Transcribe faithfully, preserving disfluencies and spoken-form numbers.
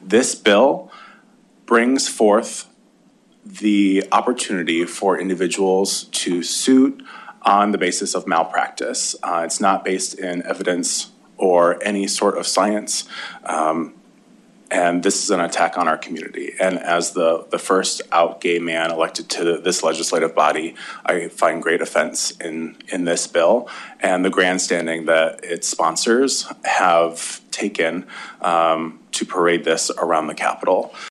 This bill brings forth the opportunity for individuals to suit on the basis of malpractice. Uh, it's not based in evidence or any sort of science, um, and this is an attack on our community. And as the, the first out gay man elected to this legislative body, I find great offense in, in this bill and the grandstanding that its sponsors have taken um, to parade this around the Capitol.